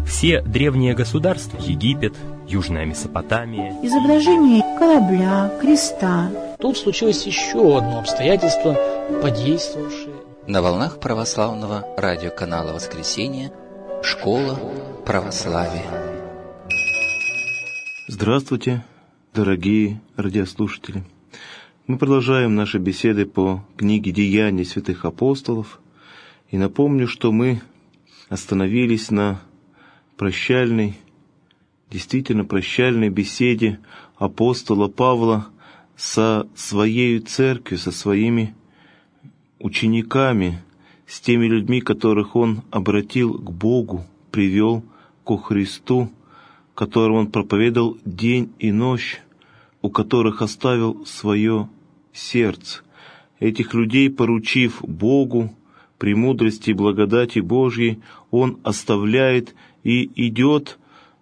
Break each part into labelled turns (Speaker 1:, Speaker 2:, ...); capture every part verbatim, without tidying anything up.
Speaker 1: Все древние государства, Египет, Южная Месопотамия,
Speaker 2: изображение корабля, креста.
Speaker 3: Тут случилось еще одно обстоятельство, подействовавшее.
Speaker 4: На волнах православного радиоканала «Воскресенье» «Школа православия».
Speaker 5: Здравствуйте, дорогие радиослушатели! Мы продолжаем наши беседы по книге «Деяния святых апостолов». И напомню, что мы остановились на прощальной, действительно прощальной беседе апостола Павла со своей церковью, со своими учениками, с теми людьми, которых он обратил к Богу, привел ко Христу, которым он проповедовал день и ночь, у которых оставил свое сердце. Этих людей, поручив Богу, премудрости и благодати Божьей, он оставляет и идет,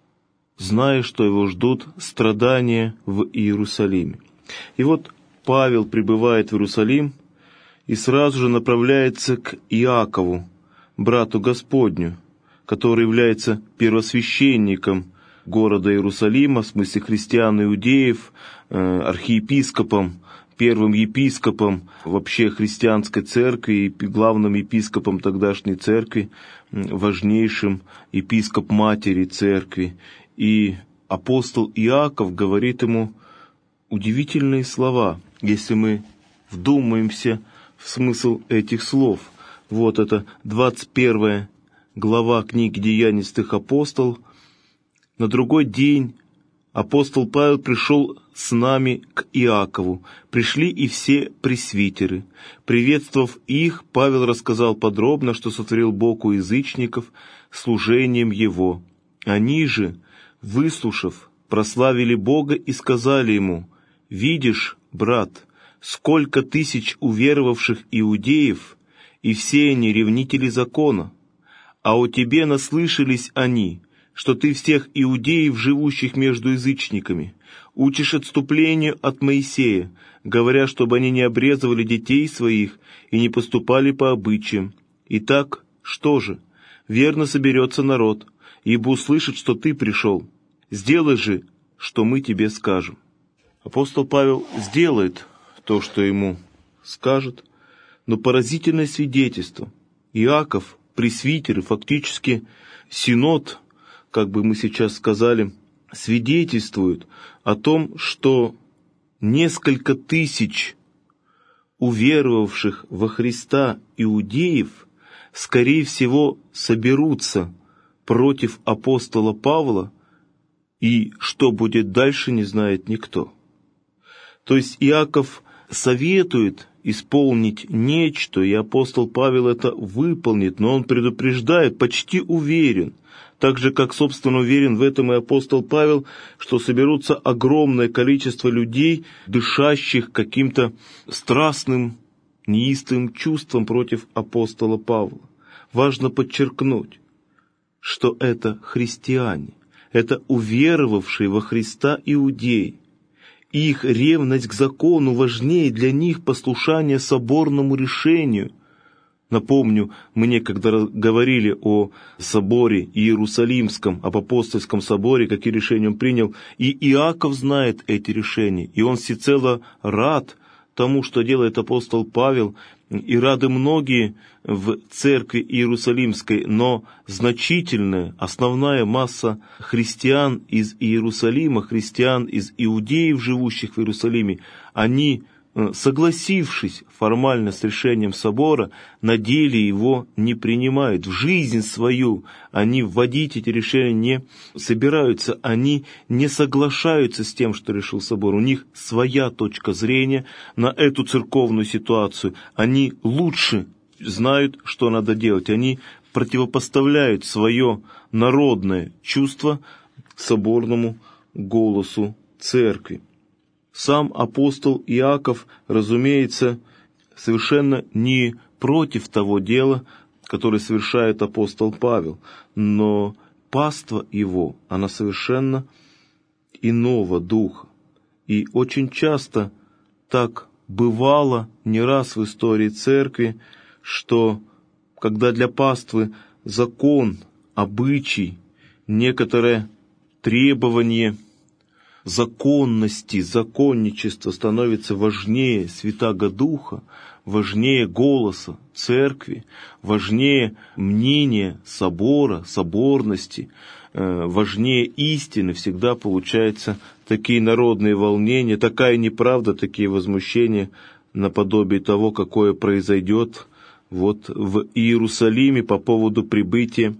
Speaker 5: зная, что его ждут страдания в Иерусалиме. И вот Павел прибывает в Иерусалим и сразу же направляется к Иакову, брату Господню, который является первосвященником города Иерусалима, в смысле христиан, иудеев, архиепископом, первым епископом вообще христианской церкви и главным епископом тогдашней церкви, важнейшим епископ матери церкви. И апостол Иаков говорит ему удивительные слова, если мы вдумаемся в смысл этих слов. Вот это двадцать первая глава книги «Деяний святых апостолов». На другой день апостол Павел пришел с нами к Иакову. Пришли и все пресвитеры. Приветствовав их, Павел рассказал подробно, что сотворил Бог у язычников служением его. Они же, выслушав, прославили Бога и сказали ему: «Видишь, брат, сколько тысяч уверовавших иудеев, и все они ревнители закона. А о тебе наслышались они, что ты всех иудеев, живущих между язычниками, учишь отступлению от Моисея, говоря, чтобы они не обрезывали детей своих и не поступали по обычаям. Итак, что же? Верно соберется народ, ибо услышит, что ты пришел. Сделай же, что мы тебе скажем». Апостол Павел сделает то, что ему скажет, но поразительное свидетельство. Иаков, пресвитеры, фактически синод, как бы мы сейчас сказали, свидетельствуют о том, что несколько тысяч уверовавших во Христа иудеев, скорее всего, соберутся против апостола Павла, и что будет дальше, не знает никто. То есть Иаков советует исполнить нечто, и апостол Павел это выполнит, но он предупреждает, почти уверен, так же, как, собственно, уверен в этом и апостол Павел, что соберутся огромное количество людей, дышащих каким-то страстным, неистовым чувством против апостола Павла. Важно подчеркнуть, что это христиане, это уверовавшие во Христа иудеи. Их ревность к закону важнее для них послушания соборному решению. Напомню, мы некогда говорили о соборе Иерусалимском, об апостольском соборе, какие решения он принял. И Иаков знает эти решения, и он всецело рад тому, что делает апостол Павел, и рады многие в церкви Иерусалимской, но значительная, основная масса христиан из Иерусалима, христиан из иудеев, живущих в Иерусалиме, они, согласившись формально с решением собора, на деле его не принимают. В жизнь свою они вводить эти решения не собираются, они не соглашаются с тем, что решил собор. У них своя точка зрения на эту церковную ситуацию. Они лучше знают, что надо делать. Они противопоставляют свое народное чувство соборному голосу церкви. Сам апостол Иаков, разумеется, совершенно не против того дела, которое совершает апостол Павел, но паства его, она совершенно иного духа. И очень часто так бывало не раз в истории церкви, что когда для паствы закон, обычай некоторое требование законности, законничества становится важнее Святаго Духа, важнее голоса церкви, важнее мнения собора, соборности, важнее истины, всегда получаются такие народные волнения, такая неправда, такие возмущения, наподобие того, какое произойдет вот в Иерусалиме по поводу прибытия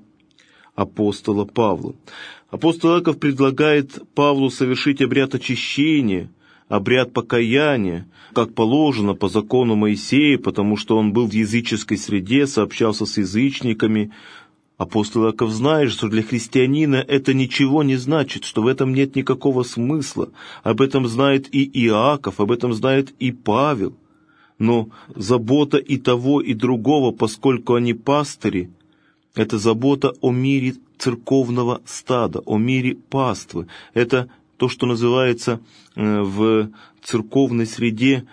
Speaker 5: апостола Павла. Апостол Иаков предлагает Павлу совершить обряд очищения, обряд покаяния, как положено по закону Моисея, потому что он был в языческой среде, сообщался с язычниками. Апостол Иаков знает, что для христианина это ничего не значит, что в этом нет никакого смысла. Об этом знает и Иаков, об этом знает и Павел. Но забота и того, и другого, поскольку они пастыри, это забота о мире церковного стада, о мире паствы. Это то, что называется в церковной среде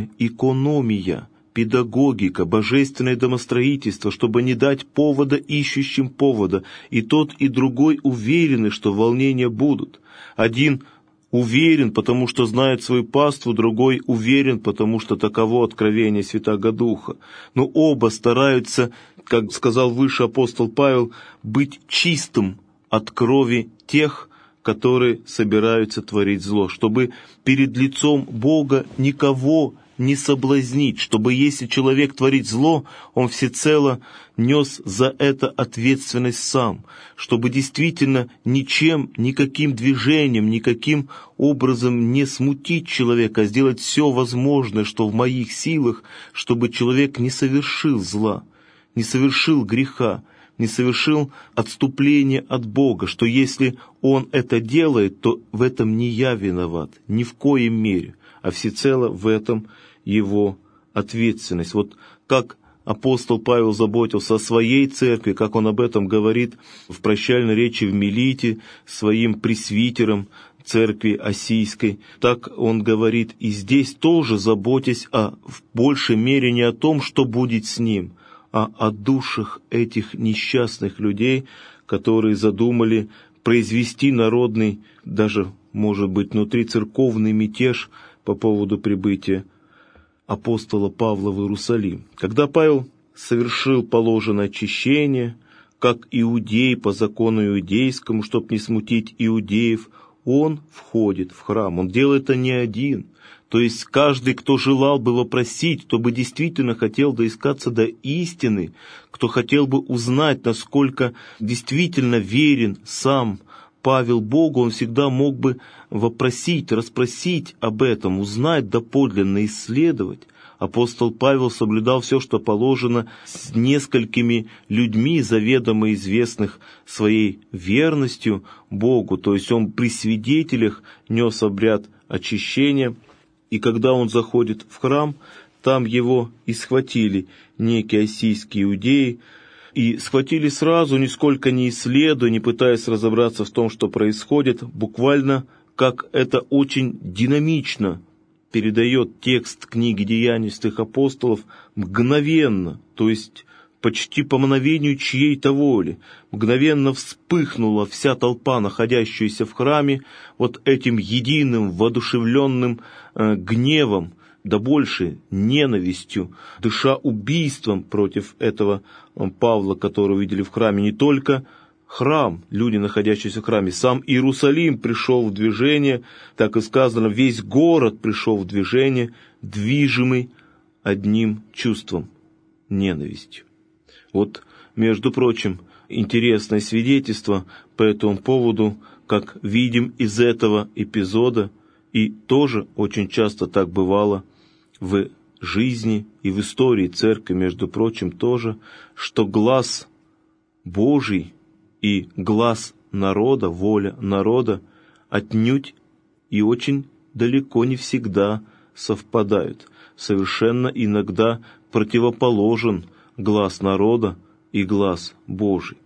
Speaker 5: экономия, педагогика, божественное домостроительство, чтобы не дать повода ищущим повода. И тот, и другой уверены, что волнения будут. Один уверен, потому что знает свою паству, другой уверен, потому что таково откровение Святаго Духа. Но оба стараются, как сказал выше апостол Павел, быть чистым от крови тех, которые собираются творить зло, чтобы перед лицом Бога никого не соблазнить, чтобы если человек творит зло, он всецело нес за это ответственность сам, чтобы действительно ничем, никаким движением, никаким образом не смутить человека, а сделать все возможное, что в моих силах, чтобы человек не совершил зла, не совершил греха, не совершил отступление от Бога, что если он это делает, то в этом не я виноват, ни в коем мере, а всецело в этом его ответственность. Вот как апостол Павел заботился о своей церкви, как он об этом говорит в прощальной речи в Милите своим пресвитерам церкви Осийской, так он говорит и здесь тоже, заботясь о, в большей мере не о том, что будет с ним, а о душах этих несчастных людей, которые задумали произвести народный, даже, может быть, внутрицерковный мятеж по поводу прибытия апостола Павла в Иерусалим. Когда Павел совершил положенное очищение, как иудей по закону иудейскому, чтобы не смутить иудеев, он входит в храм. Он делает это не один. То есть каждый, кто желал бы вопросить, кто бы действительно хотел доискаться до истины, кто хотел бы узнать, насколько действительно верен сам Павел Богу, он всегда мог бы вопросить, расспросить об этом, узнать доподлинно, исследовать. Апостол Павел соблюдал все, что положено, с несколькими людьми, заведомо известных своей верностью Богу. То есть он при свидетелях нес обряд очищения, и когда он заходит в храм, там его и схватили некие осийские иудеи, и схватили сразу, нисколько не исследуя, не пытаясь разобраться в том, что происходит, буквально как это очень динамично передает текст книги «Деяний святых апостолов», мгновенно, то есть почти по мгновению чьей-то воли, мгновенно вспыхнула вся толпа, находящаяся в храме, вот этим единым, воодушевленным э, гневом, да больше ненавистью, дыша убийством против этого Павла, которого видели в храме. Не только храм, люди, находящиеся в храме, сам Иерусалим пришел в движение, так и сказано, весь город пришел в движение, движимый одним чувством — ненавистью. Вот, между прочим, интересное свидетельство по этому поводу, как видим из этого эпизода, и тоже очень часто так бывало в жизни и в истории церкви, между прочим, тоже, что глаз Божий и глаз народа, воля народа отнюдь и очень далеко не всегда совпадают. Совершенно иногда противоположен глаз народа и глаз Божий.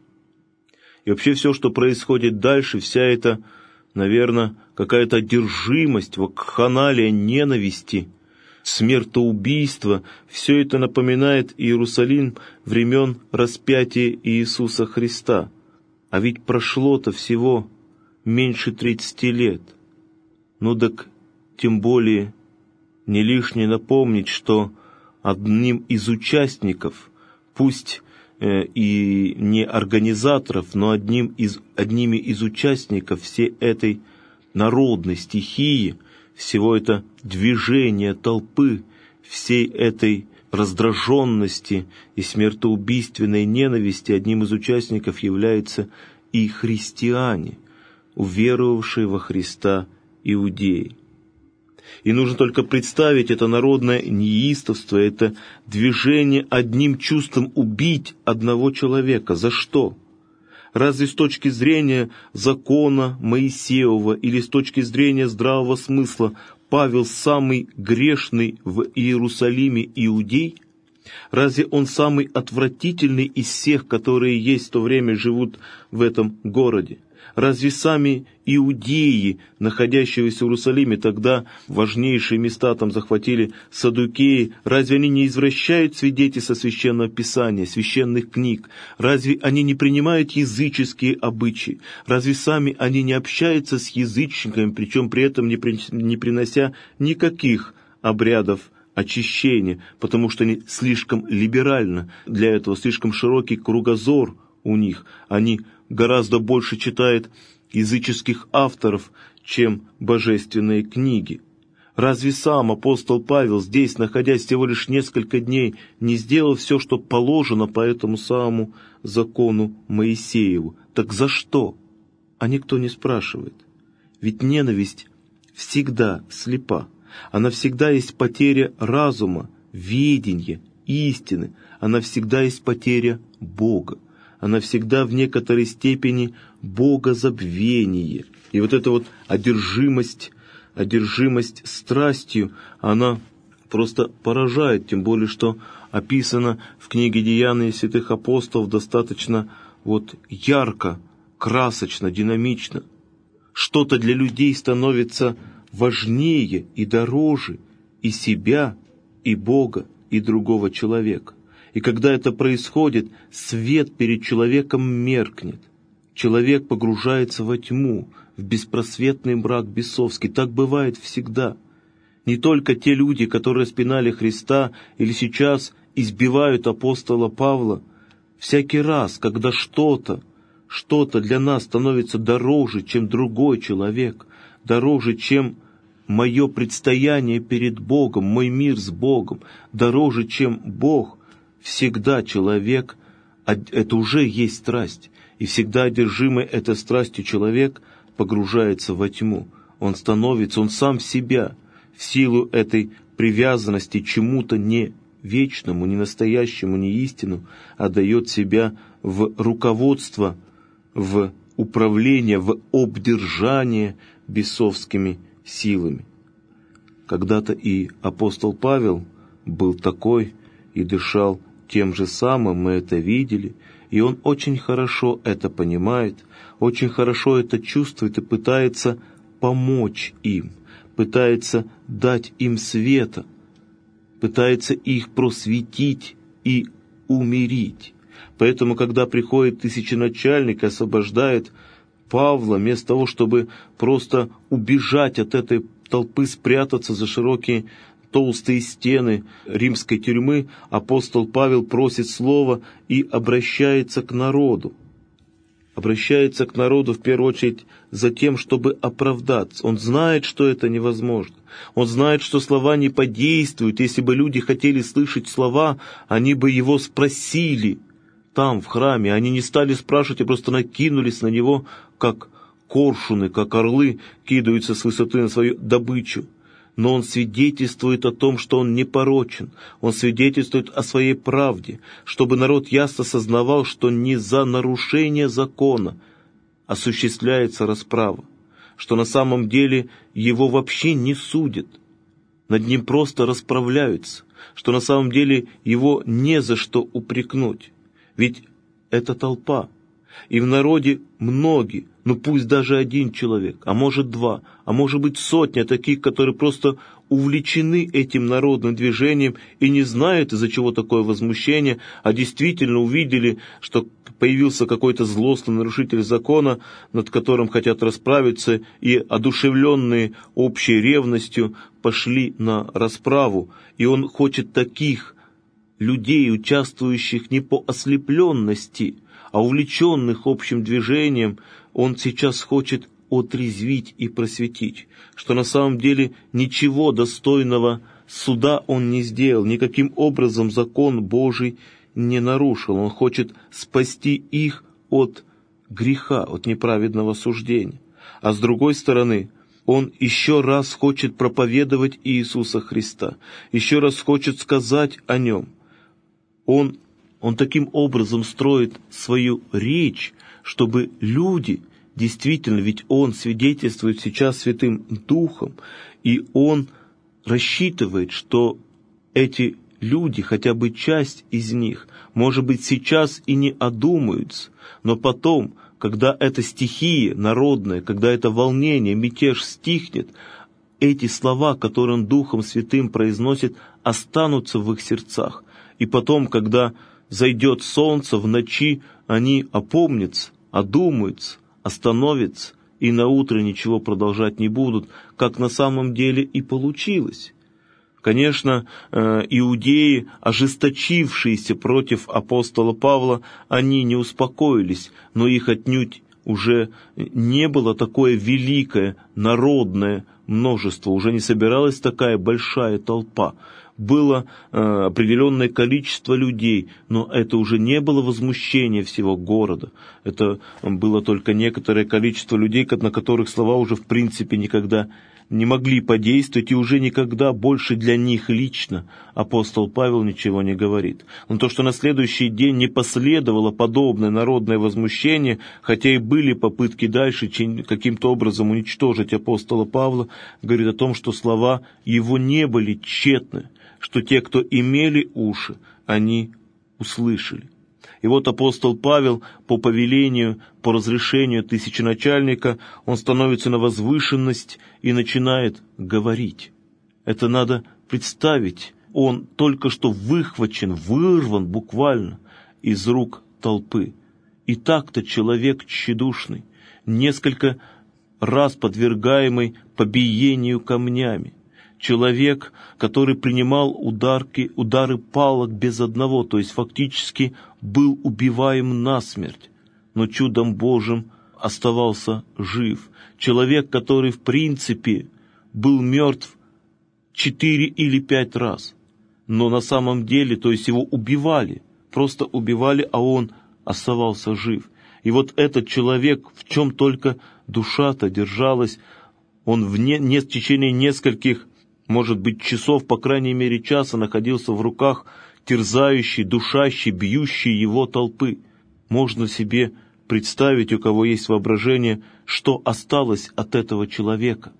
Speaker 5: И вообще все, что происходит дальше, вся эта, наверное, какая-то одержимость, вакханалия ненависти, смертоубийство, все это напоминает Иерусалим времен распятия Иисуса Христа. А ведь прошло-то всего меньше тридцати лет. Ну так тем более не лишнее напомнить, что одним из участников, пусть э, и не организаторов, но одним из, одними из участников всей этой народной стихии, всего это движения толпы, всей этой раздраженности и смертоубийственной ненависти, одним из участников являются и христиане, уверовавшие во Христа иудеи. И нужно только представить это народное неистовство, это движение одним чувством убить одного человека. За что? Разве с точки зрения закона Моисеева или с точки зрения здравого смысла Павел самый грешный в Иерусалиме иудей? Разве он самый отвратительный из всех, которые есть в то время живут в этом городе? Разве сами иудеи, находящиеся в Иерусалиме, тогда важнейшие места там захватили саддукеи, разве они не извращают свидетельства Священного Писания, священных книг? Разве они не принимают языческие обычаи? Разве сами они не общаются с язычниками, причем при этом не, при, не принося никаких обрядов очищения, потому что они слишком либерально для этого, слишком широкий кругозор у них, они гораздо больше читает языческих авторов, чем божественные книги. Разве сам апостол Павел здесь, находясь всего лишь несколько дней, не сделал все, что положено по этому самому закону Моисееву? Так за что? А никто не спрашивает. Ведь ненависть всегда слепа. Она всегда есть потеря разума, ведения, истины. Она всегда есть потеря Бога. Она всегда в некоторой степени богозабвение. И вот эта вот одержимость, одержимость страстью, она просто поражает, тем более, что описано в книге «Деяния святых апостолов» достаточно вот ярко, красочно, динамично. Что-то для людей становится важнее и дороже и себя, и Бога, и другого человека. И когда это происходит, свет перед человеком меркнет. Человек погружается во тьму, в беспросветный мрак бесовский. Так бывает всегда. Не только те люди, которые распинали Христа или сейчас избивают апостола Павла. Всякий раз, когда что-то, что-то для нас становится дороже, чем другой человек, дороже, чем мое предстояние перед Богом, мой мир с Богом, дороже, чем Бог, всегда человек, это уже есть страсть, и всегда одержимый этой страстью человек погружается во тьму. Он становится, он сам в себя, в силу этой привязанности чему-то не вечному, не настоящему, не истину, отдает себя в руководство, в управление, в обдержание бесовскими силами. Когда-то и апостол Павел был такой и дышал тем же самым, мы это видели, и он очень хорошо это понимает, очень хорошо это чувствует и пытается помочь им, пытается дать им света, пытается их просветить и умирить. Поэтому, когда приходит тысяченачальник и освобождает Павла, вместо того, чтобы просто убежать от этой толпы, спрятаться за широкие толстые стены римской тюрьмы, апостол Павел просит слова и обращается к народу. Обращается к народу в первую очередь за тем, чтобы оправдаться. Он знает, что это невозможно. Он знает, что слова не подействуют. Если бы люди хотели слышать слова, они бы его спросили там, в храме. Они не стали спрашивать, а просто накинулись на него, как коршуны, как орлы кидаются с высоты на свою добычу. Но он свидетельствует о том, что он непорочен. Он свидетельствует о своей правде, чтобы народ ясно сознавал, что не за нарушение закона осуществляется расправа, что на самом деле его вообще не судят, над ним просто расправляются, что на самом деле его не за что упрекнуть. Ведь это толпа, и в народе многие, ну пусть даже один человек, а может два, а может быть сотня таких, которые просто увлечены этим народным движением и не знают, из-за чего такое возмущение, а действительно увидели, что появился какой-то злостный нарушитель закона, над которым хотят расправиться, и, одушевленные общей ревностью, пошли на расправу. И он хочет таких людей, участвующих не по ослепленности, а увлеченных общим движением, он сейчас хочет отрезвить и просветить, что на самом деле ничего достойного суда он не сделал, никаким образом закон Божий не нарушил. Он хочет спасти их от греха, от неправедного суждения. А с другой стороны, он еще раз хочет проповедовать Иисуса Христа, еще раз хочет сказать о Нем. Он, он таким образом строит свою речь, чтобы люди, действительно, ведь Он свидетельствует сейчас Святым Духом, и Он рассчитывает, что эти люди, хотя бы часть из них, может быть, сейчас и не одумаются, но потом, когда эта стихия народная, когда это волнение, мятеж стихнет, эти слова, которые Он Духом Святым произносит, останутся в их сердцах. И потом, когда зайдет солнце в ночи, они опомнятся, одумаются, остановятся, и наутро ничего продолжать не будут, как на самом деле и получилось. Конечно, иудеи, ожесточившиеся против апостола Павла, они не успокоились, но их отнюдь уже не было такое великое народное множество, уже не собиралась такая большая толпа. Было э, определенное количество людей, но это уже не было возмущение всего города. Это было только некоторое количество людей, на которых слова уже в принципе никогда не могли подействовать, и уже никогда больше для них лично апостол Павел ничего не говорит. Но то, что на следующий день не последовало подобное народное возмущение, хотя и были попытки дальше каким-то образом уничтожить апостола Павла, говорит о том, что слова его не были тщетны, что те, кто имели уши, они услышали. И вот апостол Павел по повелению, по разрешению тысяченачальника, он становится на возвышенность и начинает говорить. Это надо представить. Он только что выхвачен, вырван буквально из рук толпы. И так-то человек тщедушный, несколько раз подвергаемый побиению камнями. Человек, который принимал ударки, удары палок без одного, то есть фактически был убиваем насмерть, но чудом Божьим оставался жив. Человек, который в принципе был мертв четыре или пять раз, но на самом деле, то есть его убивали, просто убивали, а он оставался жив. И вот этот человек, в чем только душа-то держалась, он в, не, не, в течение нескольких, может быть, часов, по крайней мере часа, находился в руках терзающей, душащей, бьющей его толпы. Можно себе представить, у кого есть воображение, что осталось от этого человека.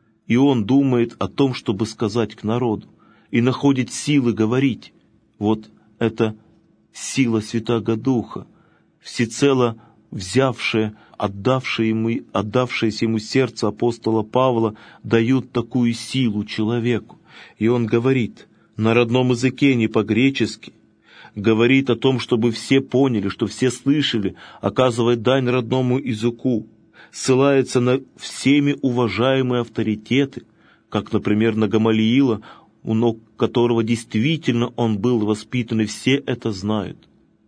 Speaker 5: И он думает о том, чтобы сказать к народу, и находит силы говорить. Вот это сила Святаго Духа, всецело взявшая, отдавшее ему, отдавшееся ему сердце апостола Павла, дают такую силу человеку. И он говорит на родном языке, не по-гречески, говорит о том, чтобы все поняли, что все слышали, оказывает дань родному языку, ссылается на всеми уважаемые авторитеты, как, например, на Гамалиила, у ног которого действительно он был воспитан, и все это знают.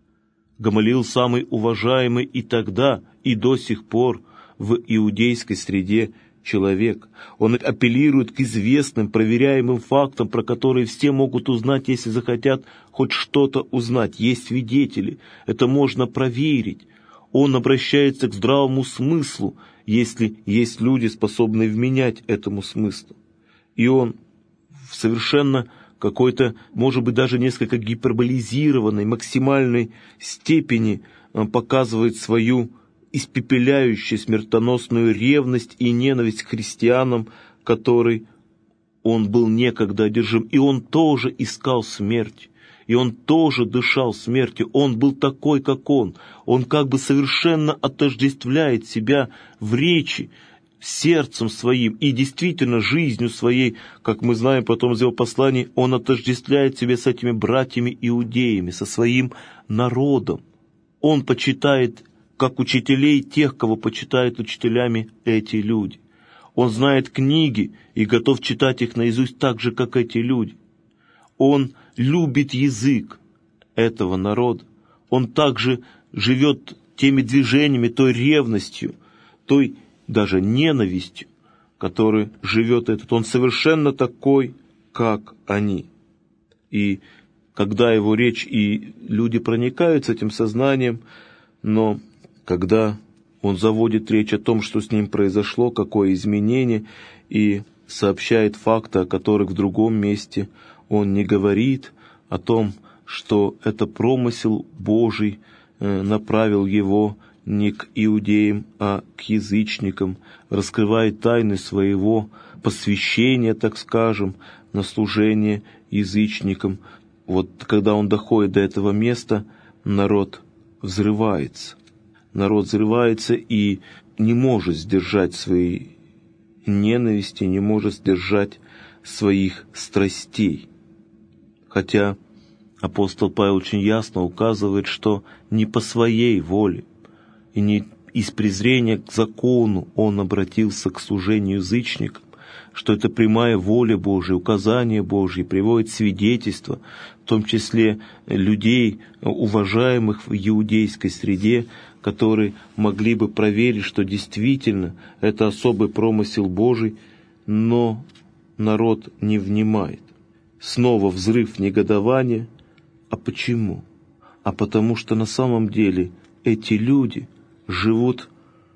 Speaker 5: Гамалиил самый уважаемый и тогда, и до сих пор в иудейской среде человек. Он апеллирует к известным, проверяемым фактам, про которые все могут узнать, если захотят хоть что-то узнать. Есть свидетели, это можно проверить. Он обращается к здравому смыслу, если есть люди, способные вменять этому смыслу. И он в совершенно какой-то, может быть, даже несколько гиперболизированной, максимальной степени показывает свою испепеляющую, смертоносную ревность и ненависть к христианам, которой он был некогда одержим. И он тоже искал смерть, и он тоже дышал смертью. Он был такой, как он. Он как бы совершенно отождествляет себя в речи, сердцем своим и действительно жизнью своей, как мы знаем потом из его посланий, он отождествляет себя с этими братьями-иудеями, со своим народом. Он почитает как учителей тех, кого почитают учителями эти люди. Он знает книги и готов читать их наизусть так же, как эти люди. Он любит язык этого народа. Он также живет теми движениями, той ревностью, той даже ненавистью, которой живет этот. Он совершенно такой, как они. И когда его речь, и люди проникаются этим сознанием, но когда он заводит речь о том, что с ним произошло, какое изменение, и сообщает факты, о которых в другом месте он не говорит, о том, что это промысел Божий э, направил его не к иудеям, а к язычникам, раскрывает тайны своего посвящения, так скажем, на служение язычникам. Вот когда он доходит до этого места, народ взрывается. Народ взрывается и не может сдержать своей ненависти, не может сдержать своих страстей. Хотя апостол Павел очень ясно указывает, что не по своей воле и не из презрения к закону он обратился к служению язычникам, что это прямая воля Божия, указание Божье, приводит свидетельства, в том числе людей, уважаемых в иудейской среде, которые могли бы проверить, что действительно это особый промысел Божий, но народ не внимает. Снова взрыв негодования. А почему? А потому что на самом деле эти люди живут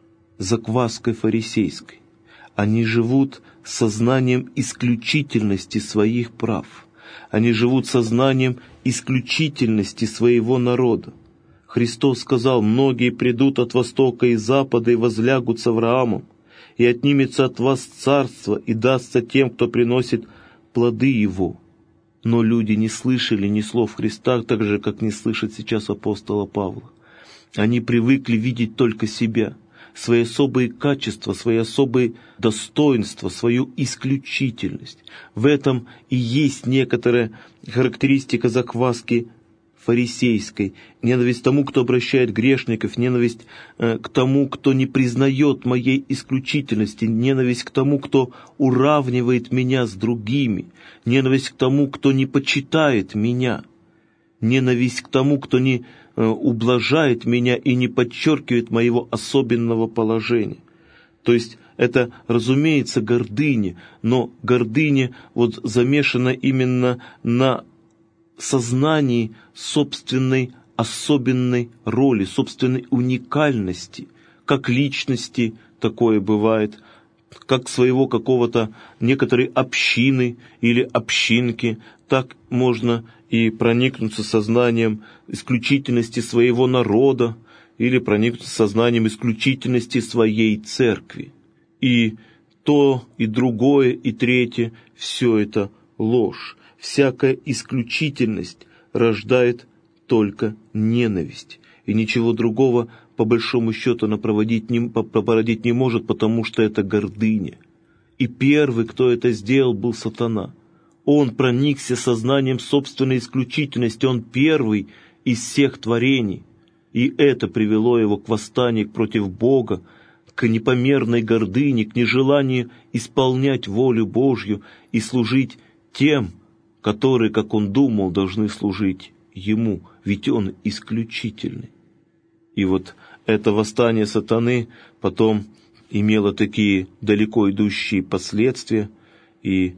Speaker 5: закваской фарисейской. Они живут сознанием исключительности своих прав. Они живут сознанием исключительности своего народа. Христос сказал: «Многие придут от востока и запада и возлягут с Авраамом, и отнимется от вас царство, и дастся тем, кто приносит плоды его». Но люди не слышали ни слов Христа, так же, как не слышит сейчас апостола Павла. Они привыкли видеть только себя, свои особые качества, свои особые достоинства, свою исключительность. В этом и есть некоторая характеристика закваски фарисейской. Ненависть к тому, кто обращает грешников, ненависть э, к тому, кто не признает моей исключительности, ненависть к тому, кто уравнивает меня с другими, ненависть к тому, кто не почитает меня, ненависть к тому, кто не э, ублажает меня и не подчеркивает моего особенного положения. То есть это, разумеется, гордыня, но гордыня вот замешана именно на сознании собственной особенной роли, собственной уникальности, как личности такое бывает, как своего какого-то некоторой общины или общинки, так можно и проникнуться сознанием исключительности своего народа или проникнуться сознанием исключительности своей церкви. И то, и другое, и третье — все это ложь. Всякая исключительность рождает только ненависть, и ничего другого, по большому счету, она проводить не, породить не может, потому что это гордыня. И первый, кто это сделал, был сатана. Он проникся сознанием собственной исключительности, он первый из всех творений, и это привело его к восстанию против Бога, к непомерной гордыне, к нежеланию исполнять волю Божью и служить тем, которые, как он думал, должны служить ему, ведь он исключительный. И вот это восстание сатаны потом имело такие далеко идущие последствия, и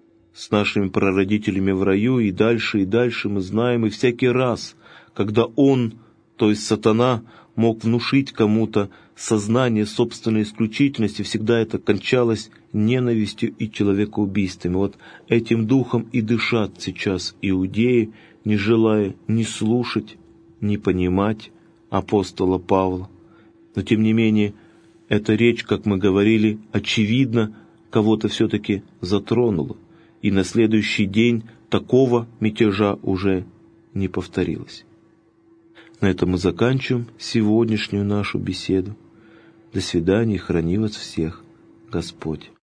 Speaker 5: с нашими прародителями в раю, и дальше, и дальше мы знаем, и всякий раз, когда он, то есть сатана, мог внушить кому-то сознание собственной исключительности, всегда это кончалось ненавистью и человекоубийствами. Вот этим духом и дышат сейчас иудеи, не желая ни слушать, ни понимать апостола Павла. Но тем не менее, эта речь, как мы говорили, очевидно, кого-то все-таки затронула. И на следующий день такого мятежа уже не повторилось. На этом мы заканчиваем сегодняшнюю нашу беседу. До свидания, храни вас всех Господь.